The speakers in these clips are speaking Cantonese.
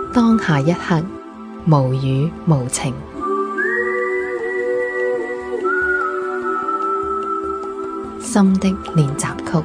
當下一刻，無語無情。心的練習曲。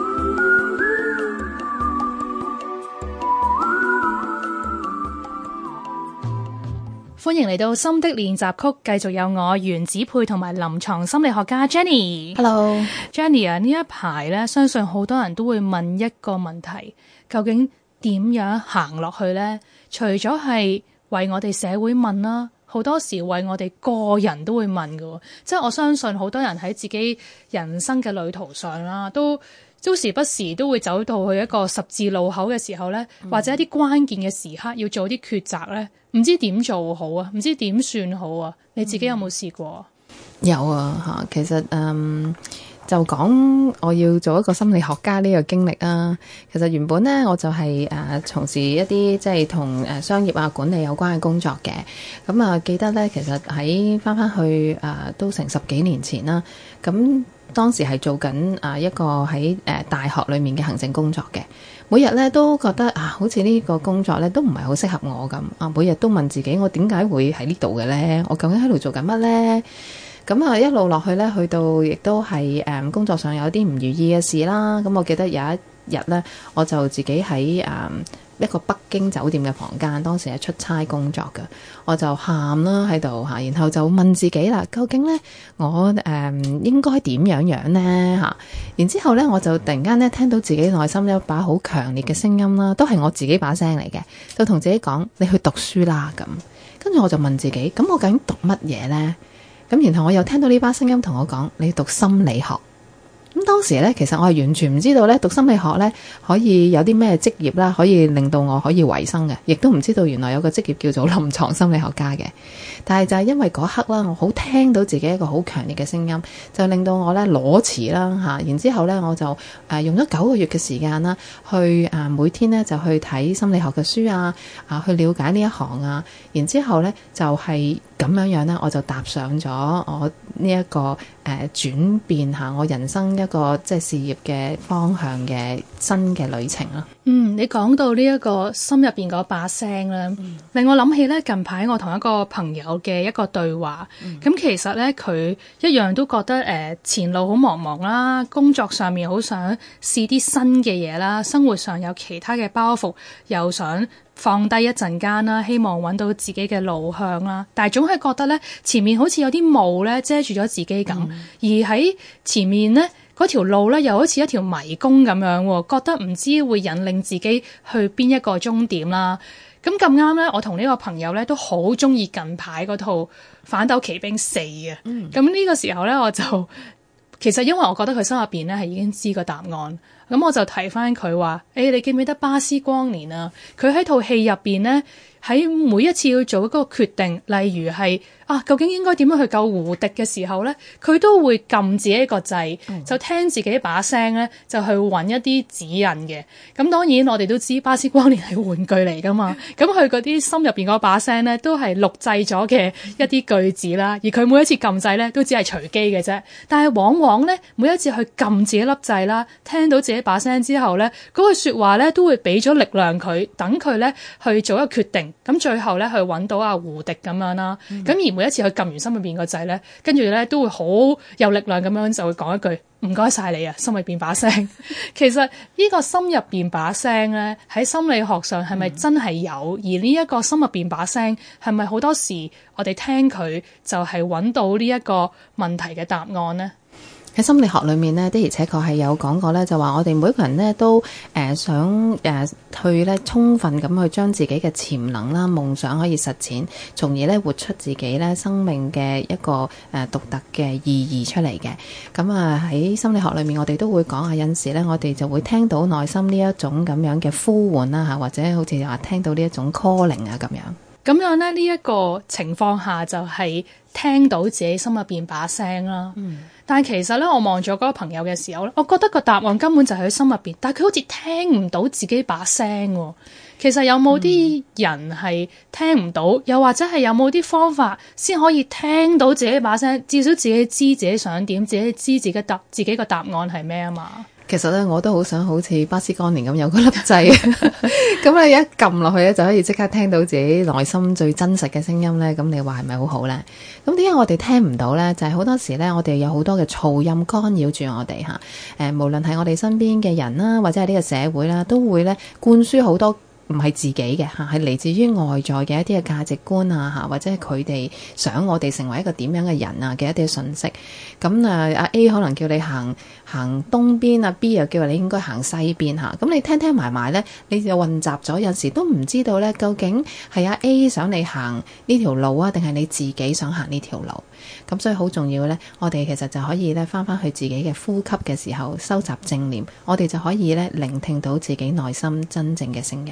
歡迎嚟到心的練習曲，繼續有我袁子佩同埋臨床心理學家 Jenny。Hello Jenny 啊，呢一排咧，相信好多人都會問一個問題，究竟點樣行落去呢？除咗係為我哋社會問啦，好多時為我哋個人都會問嘅，即係我相信好多人喺自己人生嘅旅途上啦，都時不時都會走到去一個十字路口嘅時候咧，或者一啲關鍵嘅時刻要做啲抉擇咧，唔知點做好啊，唔知點算好啊？你自己有冇試過？ 有啊，其實就講我要做一個心理學家呢個經歷啊。其實原本咧我就係從事一啲即係同商業啊管理有關嘅工作嘅。咁啊記得咧，其實喺翻去都成10幾年前啦。咁當時係做緊一個喺大學裏面嘅行政工作嘅。每日咧都覺得好似呢個工作咧都唔係好適合我咁。每日都問自己，我點解會喺呢度嘅咧？我究竟喺度做緊乜咧？咁一路落去咧，去到亦都係工作上有啲唔如意嘅事啦。咁我記得有一日咧，我就自己喺一個北京酒店嘅房間，當時係出差工作嘅，我就喊啦喺度嚇，然後就問自己啦，究竟咧我應該點樣咧嚇？然之後咧，我就突然間咧聽到自己內心一把好強烈嘅聲音啦，都係我自己把聲嚟嘅，就同自己講：你去讀書啦咁。跟住我就問自己：咁我究竟讀乜嘢咧？咁然後我又聽到呢把聲音同我講：你讀心理學。咁當時咧，其實我係完全唔知道咧，讀心理學咧可以有啲咩職業啦，可以令到我可以維生嘅，亦都唔知道原來有個職業叫做臨床心理學家嘅。但係就係因為嗰刻啦，我好聽到自己一個好強烈嘅聲音，就令到我咧裸辭啦嚇。然之後咧，我就用咗9個月嘅時間啦，去每天咧就去睇心理學嘅書去了解呢一行啊。然之後咧就係咁樣咧，我就踏上咗我呢一個轉變下我人生一個即係事業嘅方向嘅新嘅旅程啦。 你講到呢一個心入邊嗰把聲咧，令我諗起咧近排我同一個朋友嘅一個對話。咁其實咧佢一樣都覺得前路好茫茫啦，工作上面好想試啲新嘅嘢啦，生活上有其他嘅包袱，又想放低一陣間啦，希望揾到自己嘅路向啦。但係總係覺得咧前面好似有啲霧咧遮住咗自己咁，而喺前面咧嗰條路咧又好似一條迷宮咁樣，覺得唔知會引領自己去邊一個終點啦。咁啱咧，我同呢個朋友咧都好中意近排嗰套《反斗奇兵4》嘅。咁呢個時候咧，我就其實因為我覺得佢心入邊咧係已經知個答案，咁我就提翻佢話：你記唔記得巴斯光年啊？佢喺套戲入邊咧，喺每一次要做一個決定，例如係究竟應該點樣去救胡迪嘅時候咧，佢都會撳自己一個掣，就聽自己把聲咧，就去揾一啲指引嘅。咁當然我哋都知巴斯光年係玩具嚟噶嘛，咁佢嗰啲心入邊嗰把聲咧，都係錄製咗嘅一啲句子啦。而佢每一次撳掣咧，都只係隨機嘅啫。但係往往咧，每一次去撳自己粒掣啦，聽到自己把聲之後咧，嗰句說話咧都會俾咗力量佢，等佢咧去做一個決定。咁最後咧去揾到阿胡迪咁樣啦。咁而每一次去撳完心裏邊個掣咧，跟住咧都會好有力量咁樣就會講一句唔該晒你啊，心裏邊把聲。其實呢個心入邊把聲咧，喺心理學上係咪真係有？而呢一個心入邊把聲係咪好多時我哋聽佢就係揾到呢一個問題嘅答案呢？ 喺心理學裏面呢，的而且確係有講過咧，就話我哋每個人呢都想去咧充分咁去將自己嘅潛能啦、夢想可以實踐，從而咧活出自己咧生命嘅一個獨特嘅意義出嚟嘅。咁喺心理學裏面，我哋都會講有陣時咧，我哋就會聽到內心呢一種咁樣嘅呼喚啦嚇，或者好似話聽到呢一種 calling 啊咁樣。 咁樣咧，呢一個情況下就係聽到自己心入邊把聲啦。但係其實咧，我望咗嗰個朋友嘅時候咧，我覺得個答案根本就喺佢心入邊，但係佢好似聽唔到自己把聲喎。其實有冇啲人係聽唔到，又或者係有冇啲方法先可以聽到自己把聲？至少自己知自己想點，自己知自己個答案係咩啊嘛？ 其實咧，我都好想好似巴斯光年咁有個粒掣，咁你一撳落去咧，就可以即刻聽到自己內心最真實嘅聲音咧。咁你話係咪好好咧？咁點解我哋聽唔到咧？就係好多時咧，我哋有好多嘅噪音干擾住我哋嚇。無論係我哋身邊嘅人啦，或者係呢個社會啦，都會咧灌輸好多唔係自己嘅嚇，係嚟自於外在嘅一啲嘅價值觀啊嚇，或者係佢哋想我哋成為一個點樣嘅人啊嘅一啲訊息。咁阿 A 可能叫你行東邊，阿 B 又叫你應該行西邊嚇。咁你聽埋埋咧，你就混雜咗，有時都唔知道咧，究竟係阿 A 想你行呢條路啊，定係你自己想行呢條路？咁所以好重要咧，我哋其實就可以咧翻去自己嘅呼吸嘅時候，收集正念，我哋就可以咧聆聽到自己內心真正嘅聲音。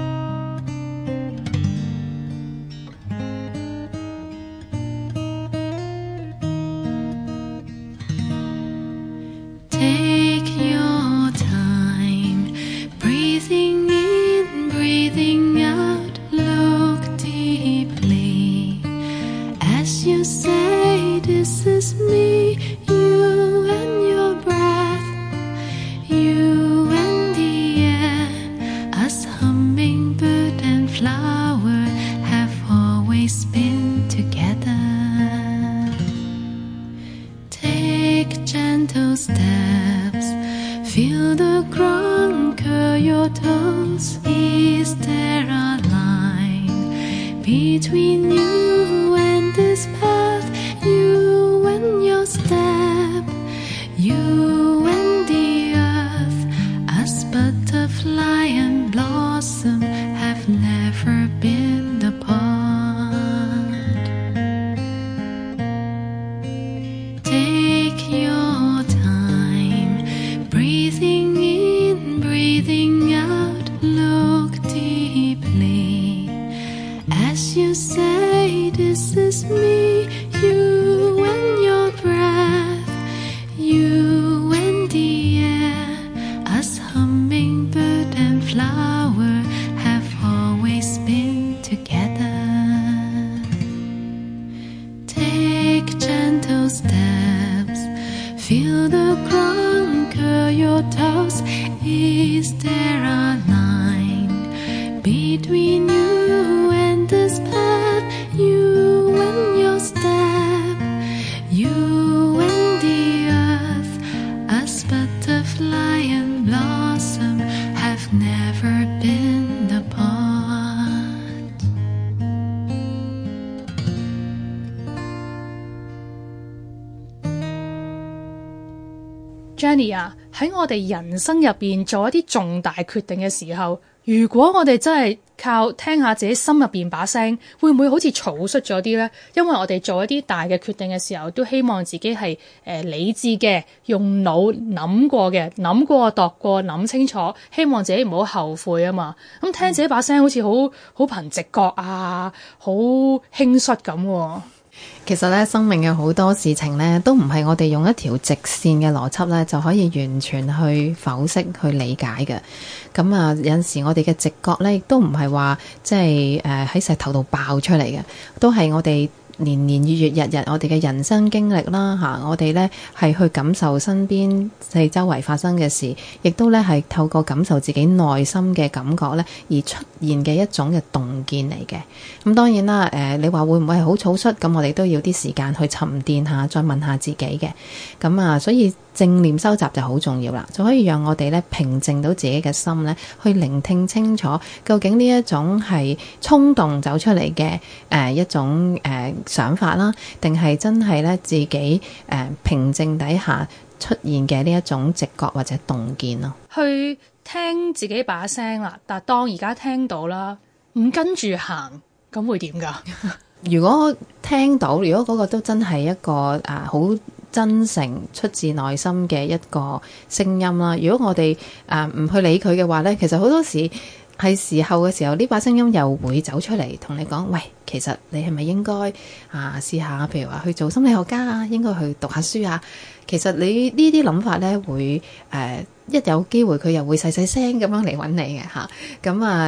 Jenny 啊，喺我哋人生入邊做一啲重大決定嘅時候，如果我哋真係靠聽下自己心入邊把聲，會唔會好似草率咗啲呢？因為我哋做一啲大嘅決定嘅時候，都希望自己係理智嘅，用腦諗過嘅，諗過度過，諗清楚，希望自己唔好後悔啊嘛。咁聽自己把聲好似好憑直覺啊，好輕率咁喎。 其實咧，生命嘅好多事情咧，都唔係我哋用一條直線嘅邏輯咧，就可以完全去剖析、去理解嘅。咁啊，有陣時我哋嘅直覺咧，亦都唔係話即係喺石頭度爆出嚟嘅，都係我哋年年月月日日我哋嘅人生經歷啦嚇，我哋咧係去感受身邊四周圍發生嘅事，亦都咧係透過感受自己內心嘅感覺咧而出現嘅一種嘅洞見嚟嘅。咁當然啦，你話會唔會係好草率？咁我哋都要啲時間去沉澱下，再問下自己嘅。咁啊，所以正念收集就好重要啦，就可以讓我哋咧平靜到自己嘅心咧，去聆聽清楚究竟呢一種係衝動走出嚟嘅一種想法啦，定係真係咧自己平靜底下出現嘅呢一種直覺或者洞見咯。 去聽自己把聲啦，但當而家聽到啦，唔跟住行，咁會點㗎？ 如果聽到，如果嗰個都真係一個好真誠出自內心嘅一個聲音啦，如果我哋唔去理佢嘅話咧，其實好多時係時候嘅時候，呢把聲音又會走出嚟同你講，喂，其實你係咪應該試下，譬如話去做心理學家啊，應該去讀下書啊。其實你呢啲諗法咧，會一有機會佢又會細細聲咁樣嚟揾你嘅嚇。咁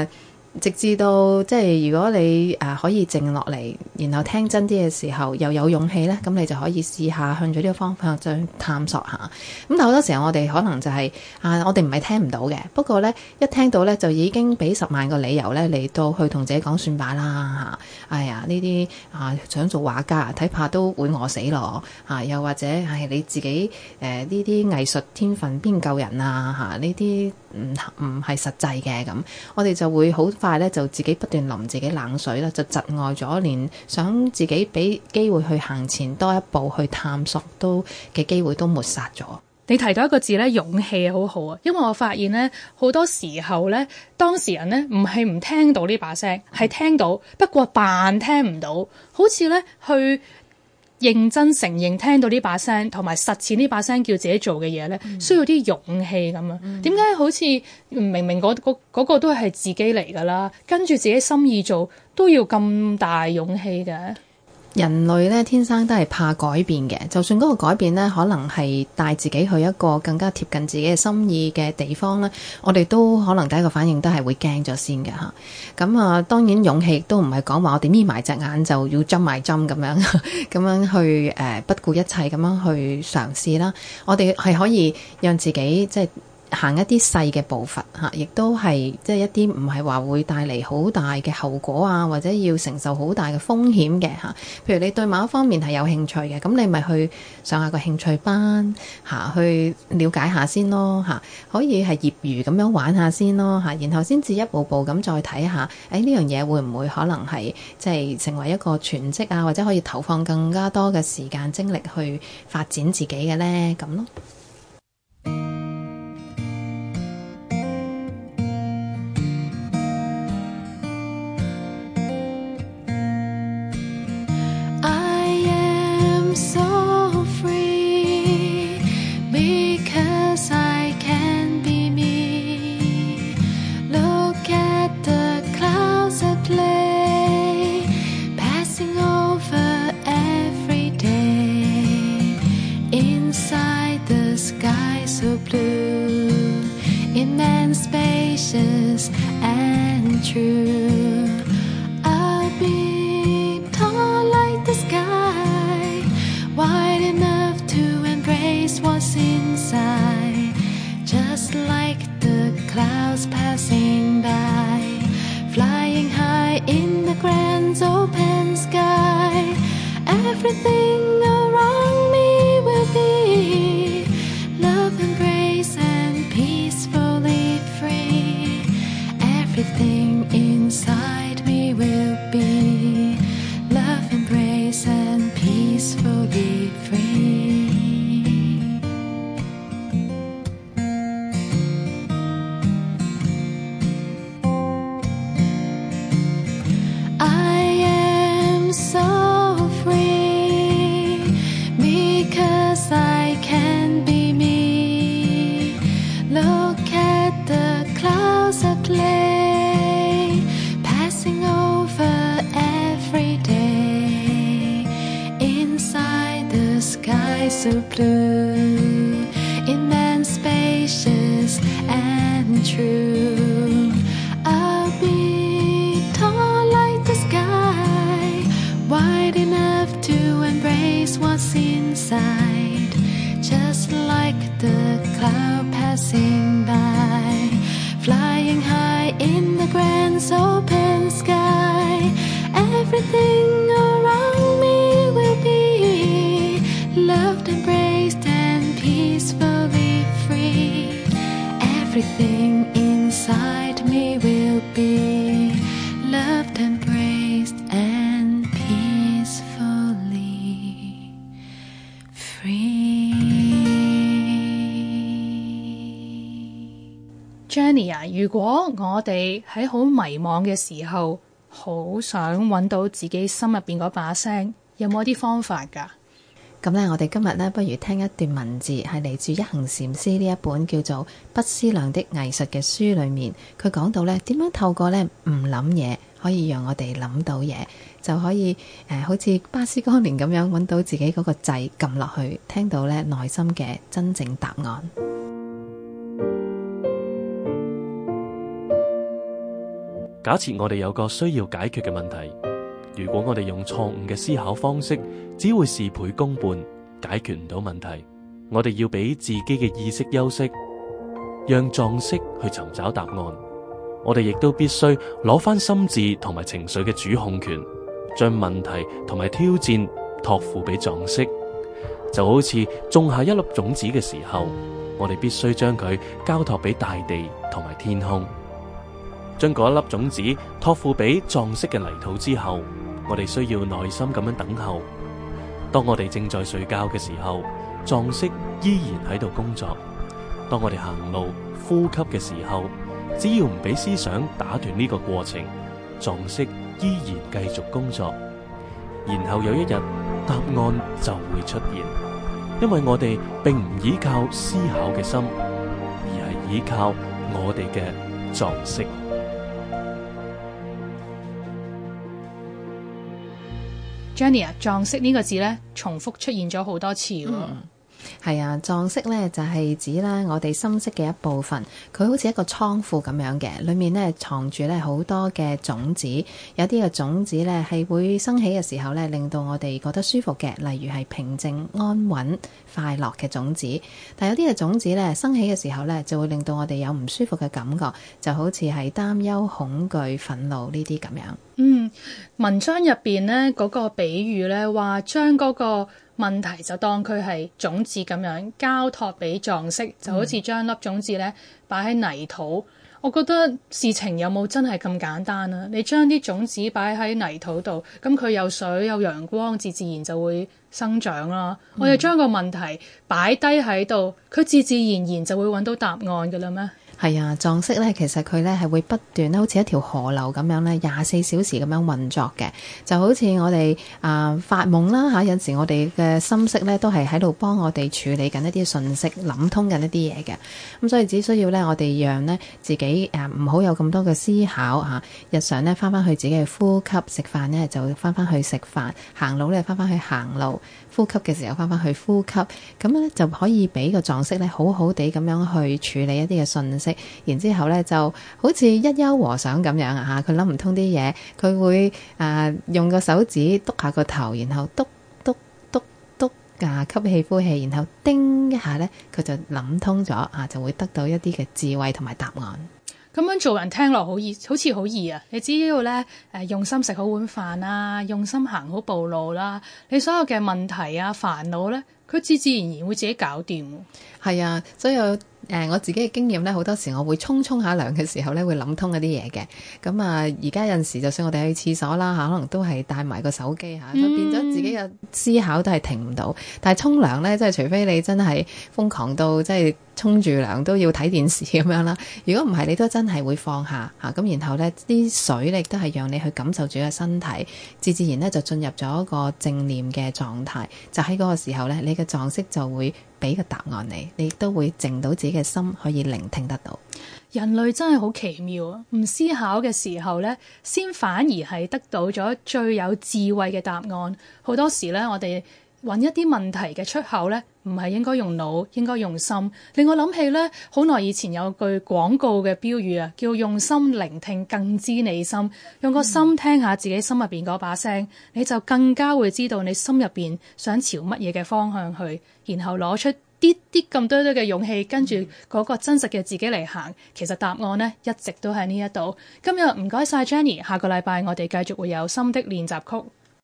直至到即係如果你可以靜落嚟，然後聽真啲嘅時候，又有勇氣咧，咁你就可以試下向咗呢個方向再探索下。咁但好多時候我哋可能就係我哋唔係聽唔到嘅，不過咧一聽到咧就已經俾10萬個理由咧嚟到去同自己講算罷啦嚇。哎呀呢啲想做畫家睇怕都會餓死咯嚇，又或者係你自己呢啲藝術天分邊夠人啊嚇，呢啲唔係實際嘅咁，我哋就會好快咧就自己不斷淋自己冷水啦，就窒礙咗連想自己俾機會去行前多一步去探索都嘅機會都抹殺咗。 你提到一個字咧，勇氣好好啊，因為我發現咧好多時候咧，當事人咧唔係唔聽到呢把聲，係聽到，不過扮聽唔到，好似咧去認真承認聽到呢把聲，同埋實踐呢把聲叫自己做嘅嘢咧，需要啲勇氣咁啊。點解好似明明嗰個都係自己嚟㗎啦，跟住自己心意做都要咁大勇氣嘅？ 人類咧天生都係怕改變嘅，就算嗰個改變咧可能係帶自己去一個更加貼近自己嘅心意嘅地方咧，我哋都可能第一個反應都係會驚咗先嘅嚇。咁當然勇氣亦都唔係講話我哋眯埋隻眼就要針埋針咁樣咁樣去不顧一切咁樣去嘗試啦。我哋係可以讓自己即係行一啲細嘅步伐嚇，亦都係即係一啲唔係話會帶嚟好大嘅後果啊，或者要承受好大嘅風險嘅嚇。譬如你對某一方面係有興趣嘅，咁你咪去上下個興趣班嚇，去了解下先咯嚇。可以係業餘咁樣玩下先咯嚇，然後先至一步步咁再睇下，呢樣嘢會唔會可能係即係成為一個全職啊，或者可以投放更加多嘅時間精力去發展自己嘅呢？咁咯。 Jenny 啊，如果我哋喺好迷茫嘅時候，好想揾到自己心入邊嗰把聲，有冇啲方法㗎？ 咁咧，我哋今日咧，不如聽一段文字，係嚟自一行禪師呢一本叫做《不思量的藝術》嘅書裏面，佢講到咧點樣透過咧唔諗嘢，可以讓我哋諗到嘢，就可以好似巴斯光年咁樣揾到自己嗰個掣撳落去，聽到咧內心嘅真正答案。 假設我哋有個需要解決嘅問題，如果我哋用錯誤嘅思考方式，只會事倍功半，解決唔到問題。我哋要俾自己嘅意識休息，讓撞色去尋找答案。我哋亦都必須攞翻心智同埋情緒嘅主控權，將問題同埋挑戰託付俾撞色。就好似種下一粒種子嘅時候，我哋必須將佢交託俾大地同埋天空。將嗰一粒種子託付俾撞色嘅泥土之後，我哋需要耐心咁樣等候。當我哋正在睡覺嘅時候，撞色依然喺度工作。當我哋行路、呼吸嘅時候，只要唔俾思想打斷呢個過程，撞色依然繼續工作。然後有一日，答案就會出現，因為我哋並唔依靠思考嘅心，而係依靠我哋嘅撞色。 Jenny 啊，撞色呢個字咧，重複出現咗好多次喎。 係啊，撞色咧就係指咧我哋心識嘅一部分，佢好似一個倉庫咁樣嘅，裏面咧藏住咧好多嘅種子，有啲嘅種子咧係會生起嘅時候咧，令到我哋覺得舒服嘅，例如係平靜、安穩、快樂嘅種子。但有啲嘅種子咧生起嘅時候咧，就會令到我哋有唔舒服嘅感覺，就好似係擔憂、恐懼、憤怒呢啲咁樣。 文章入邊咧嗰個比喻咧，話將嗰個問題就當佢係種子咁樣交託俾撞色，就好似將粒種子咧擺喺泥土。我覺得事情有冇真係咁簡單啊？你將啲種子擺喺泥土度，咁佢有水有陽光，自然就會生長啦。我哋將個問題擺低喺度，佢自然就會揾到答案㗎啦咩？ 係啊，撞色咧，其實佢咧係會不斷咧，好似一條河流咁樣咧，24小時咁樣運作嘅，就好似我哋發夢啦嚇，有時我哋嘅心識咧都係喺度幫我哋處理緊一啲訊息，諗通緊一啲嘢嘅。咁所以只需要咧，我哋讓咧自己唔好有咁多嘅思考嚇，日常咧翻去自己嘅呼吸，食飯咧就翻去食飯，行路咧翻去行路，呼吸嘅時候翻去呼吸，咁咧就可以俾個撞色咧好好地咁樣去處理一啲嘅訊息。然之後咧，就好似一休和尚咁樣啊嚇，佢諗唔通啲嘢，佢會用個手指篤下個頭，然後篤篤篤篤吸氣呼氣，然後叮一下咧，佢就諗通咗啊，就會得到一啲嘅智慧同埋答案。 咁樣做人聽落好易，好似好易啊！你只要咧用心食好碗飯啦，用心行好步路啦，你所有嘅問題啊煩惱咧，佢自然會自己搞掂。 係啊，所以我自己嘅經驗咧，好多時我會沖下涼嘅時候咧，會諗通一啲嘢嘅。咁而家有陣時，就算我哋去廁所啦嚇，可能都係帶埋個手機嚇，就變咗自己嘅思考都係停唔到。但係沖涼咧，即係除非你真係瘋狂到即係沖住涼都要睇電視咁樣啦。如果唔係，你都真係會放下嚇。咁然後咧，啲水咧亦都係讓你去感受住個身體，自然咧就進入咗一個正念嘅狀態。就喺嗰個時候咧，你嘅撞色就會俾個答案你亦都會靜到自己嘅心，可以聆聽得到。 人類真係好奇妙啊！唔思考嘅時候呢，先反而係得到咗最有智慧嘅答案。好多時呢，我哋揾一啲問題嘅出口呢，唔係應該用腦，應該用心。令我諗起呢，好耐以前有句廣告嘅標語啊，叫用心聆聽更知你心。用個心聽下自己心入邊嗰把聲，你就更加會知道你心入邊想朝乜嘢嘅方向去，然後攞出啲咁多嘅勇氣，跟住嗰個真實嘅自己嚟行。其實答案呢，一直都喺呢一度。今日唔該晒 Jenny，下個禮拜我哋繼續會有心的練習曲。